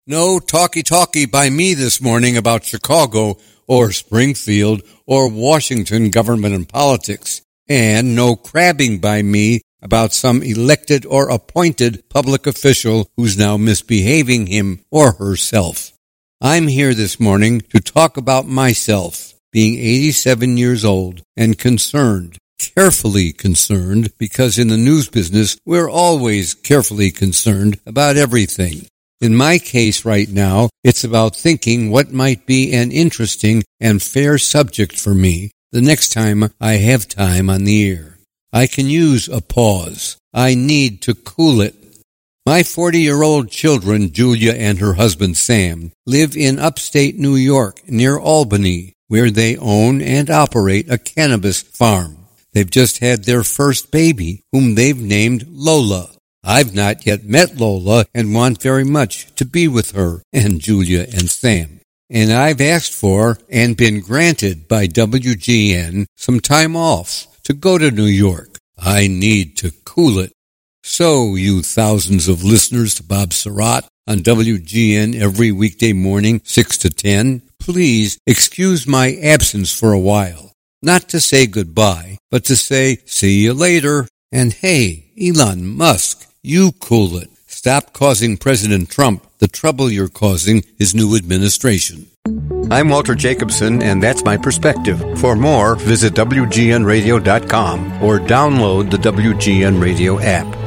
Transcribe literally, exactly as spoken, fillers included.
No talky-talky by me this morning about Chicago or Springfield or Washington government and politics, and no crabbing by me about some elected or appointed public official who's now misbehaving him or herself. I'm here this morning to talk about myself, being eighty-seven years old and concerned, carefully concerned, because in the news business we're always carefully concerned about everything. In my case right now, it's about thinking what might be an interesting and fair subject for me the next time I have time on the air. I can use a pause. I need to cool it. My forty-year-old children, Julia and her husband Sam, live in upstate New York near Albany, where they own and operate a cannabis farm. They've just had their first baby, whom they've named Lola. I've not yet met Lola and want very much to be with her and Julia and Sam. And I've asked for and been granted by W G N some time off to go to New York. I need to cool it. So, you thousands of listeners to Bob Surratt on W G N every weekday morning, six to ten, please excuse my absence for a while. Not to say goodbye, but to say see you later. And hey, Elon Musk, you cool it. Stop causing President Trump the trouble you're causing his new administration. I'm Walter Jacobson, and that's my perspective. For more, visit W G N radio dot com or download the W G N Radio app.